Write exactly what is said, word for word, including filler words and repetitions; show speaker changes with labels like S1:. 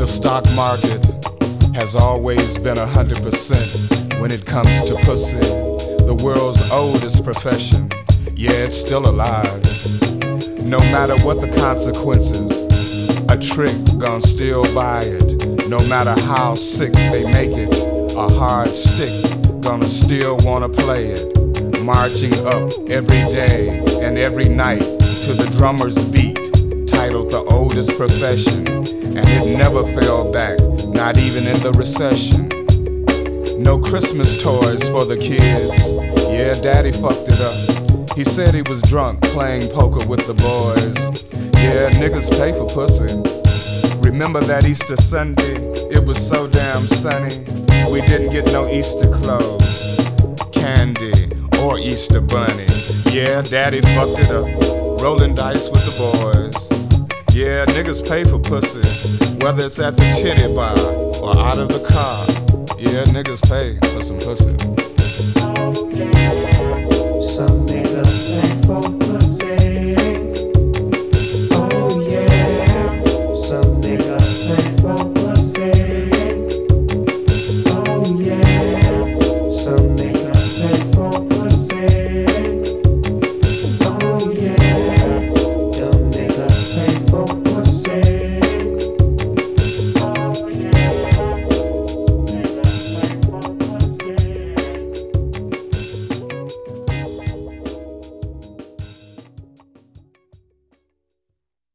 S1: The stock market has always been a hundred percent when it comes to pussy. The world's oldest profession, yeah, it's still alive. No matter what the consequences, a trick gon' still buy it. No matter how sick they make it, a hard stick gonna still wanna play it. Marching up every day and every night to the drummer's beat, titled The Oldest Profession, and it never fell back, not even in the recession. No Christmas toys for the kids, yeah, daddy fucked it up. He said he was drunk playing poker with the boys. Yeah, niggas pay for pussy. Remember that Easter Sunday? It was so damn sunny. We didn't get no Easter clothes, candy, or Easter bunny. Yeah, daddy fucked it up, rolling dice with the boys. Yeah, niggas pay for pussy, whether it's at the titty bar or out of the car. Yeah, niggas pay for some pussy.
S2: Some niggas pay.